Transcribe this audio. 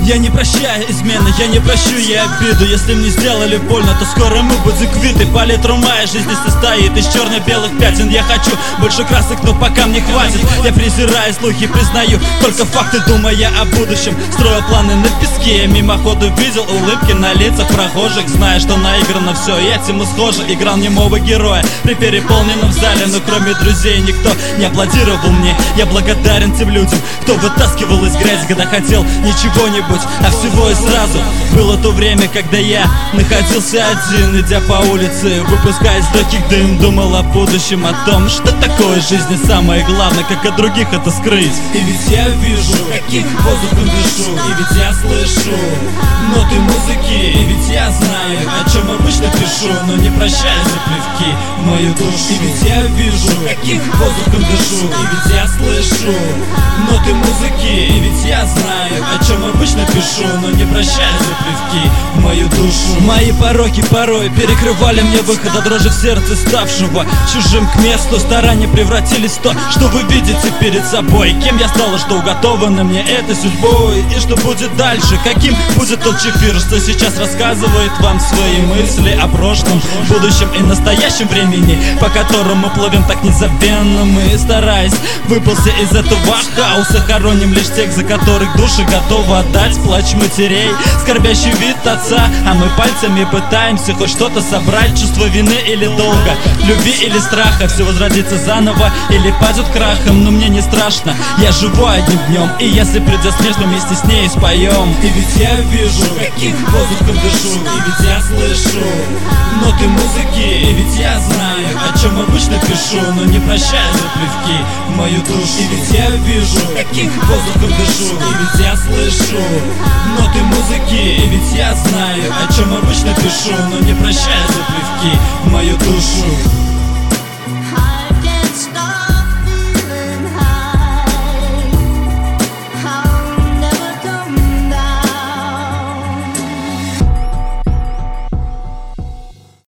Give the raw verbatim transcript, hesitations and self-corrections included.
Я не прощаю измены, я не прощу ей обиду. Если мне сделали больно, то скоро мы будем квиты. Палитру моей жизни состоит из черно-белых пятен. Я хочу больше красок, но пока мне хватит. Я презираю слухи, признаю только факты, думая о будущем. Строю планы на песке, мимоходу видел улыбки на лицах прохожих, зная, что наиграно все, и этим мы схожи. Играл немого героя при переполненном зале, но кроме друзей никто не аплодировал мне. Я благодарен тем людям, кто вытаскивал из грязи, когда хотел не чего-нибудь, а всего и сразу. Было то время, когда я находился один, идя по улице, выпуская из легких дым. Думал о будущем, о том, что такое жизнь, и самое главное, как от других это скрыть. И ведь я вижу, каким воздухом дышу, и ведь я слышу ноты музыки, и ведь я знаю, о чем обычно пишу, но не прощаю за плевки в мою душу. И ведь я вижу, каким воздухом дышу, и ведь я слышу ноты музыки, и ведь я знаю, о чем обычно пишу, но не прощаю за плевки в мою душу. Мои пороки порой перекрывали мне выход от дрожи в сердце, ставшего чужим к месту. Старания превратились в то, что вы видите перед собой. Кем я стала, что уготовано мне этой судьбой, и что будет дальше, каким будет тот чефир, что сейчас рассказывает вам свои мысли о прошлом, будущем и настоящем времени, по которому мы плывем так незабвенно. Мы, стараясь выползти из этого хаоса, хороним лишь тех, за которых души готовы отдать. Плач матерей, скорбящий вид отца, а мы пальцами пытаемся хоть что-то собрать. Чувство вины или долга, любви или страха, все возродится заново или падет крахом. Но мне не страшно, я живу одним днем, и если придет смерть, мы вместе с ней споем. И ведь я вижу, каким воздухом дышу, и ведь я слышу ноты музыки, и ведь я знаю, о чем обычно пишу, но не прощаю за плевки в мою душу. И ведь я вижу, каким воздухом дышу, и ведь я слышу ноты музыки, и ведь я знаю, о чем обычно пишу, но не прощаю за плевки в мою душу.